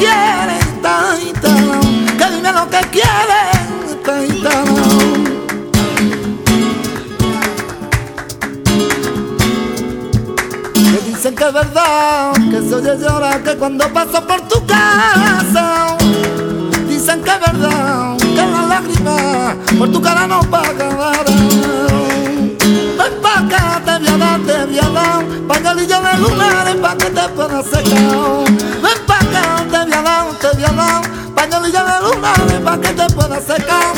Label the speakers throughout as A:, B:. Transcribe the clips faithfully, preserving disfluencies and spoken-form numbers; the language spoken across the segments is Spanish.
A: quiere, está instalado. Que dime lo que quiere, está instalado. Que dicen que es verdad, que se oye llorar, que cuando paso por tu casa. Dicen que es verdad, que las lágrimas por tu cara no pagarán. Ven pa' acá, te voy a dar, te voy a dar pañuelillo de lunares pa' que te puedas secar. Ven pa' acá, te voy a dar, te voy a dar pañuelillo de lunares pa' que te puedas secar.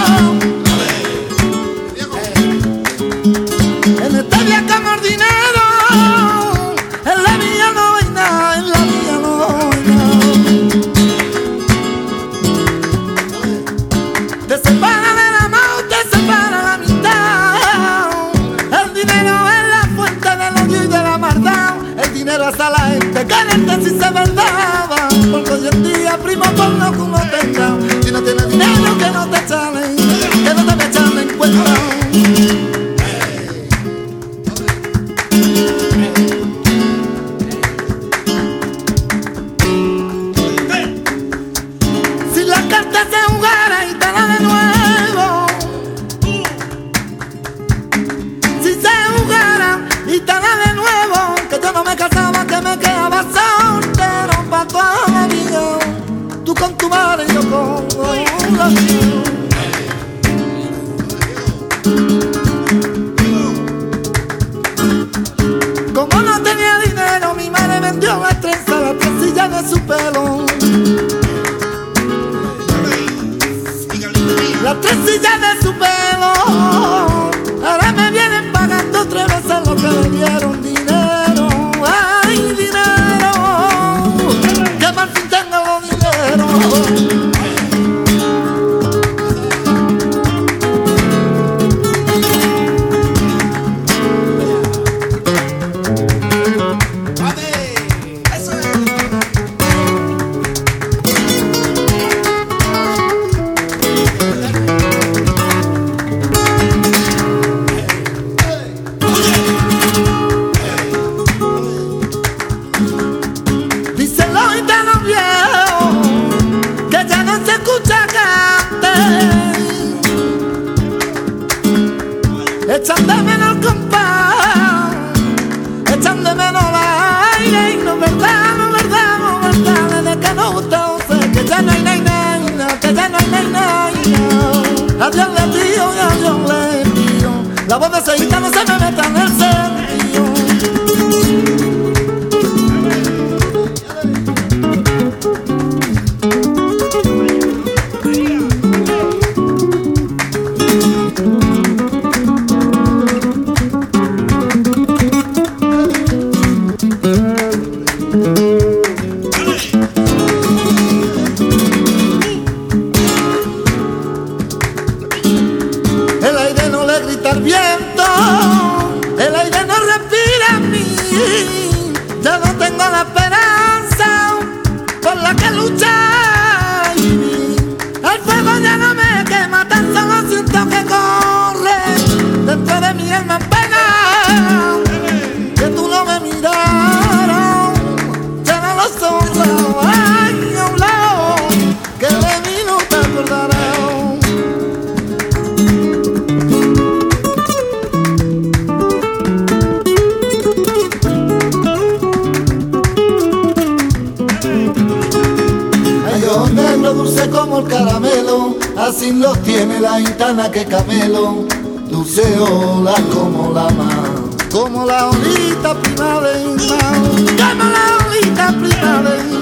A: En este viaje amor dinero, en la mía no hay nada, en la mía no hay nada. Te separa del amor, te separa la mitad. El dinero es la fuente del odio y de la maldad. El dinero hasta la gente caliente si se verdad. Porque hoy en día primo por lo que uno tenga. Si no tienes dinero que no te echalen, que no te me echan en cuenta. Si la carta se jugara y te la de nuevo, si se jugara y te la de nuevo, que yo no me casaba, que me quedaba soltero pa' toda la vida. Tú con tu madre y yo con la mía. Como no tenía dinero, mi madre vendió la trenza, la trencilla de su pelo. La trencilla de su pelo. Ahora me vienen pagando tres veces lo que le dieron. Dinero, ay, dinero, que mal fin tengo dinero. Echan de menos el compás, echan de menos el aire. Y no es verdad, no es verdad, no es verdad, desde que no gusta usted, que ya no hay nay, nay, que ya no hay nay, nay. Adiós le pido y adiós le pido, la voz de ese gitano se me meta en el sentido. El aire no le grita al viento, el aire no respira en mí. Ya no tengo la esperanza por la que luchar. El fuego ya no me quema, tan solo siento que corre dentro de mi alma en pena. Que tú no me miraras, cierra los ojos, ay, a un lado, que de mí no te acordarás. Dulce como el caramelo, así los tiene la gitana que camelo. Dulce ola como la mar, como la olita primavera, como la olita primavera.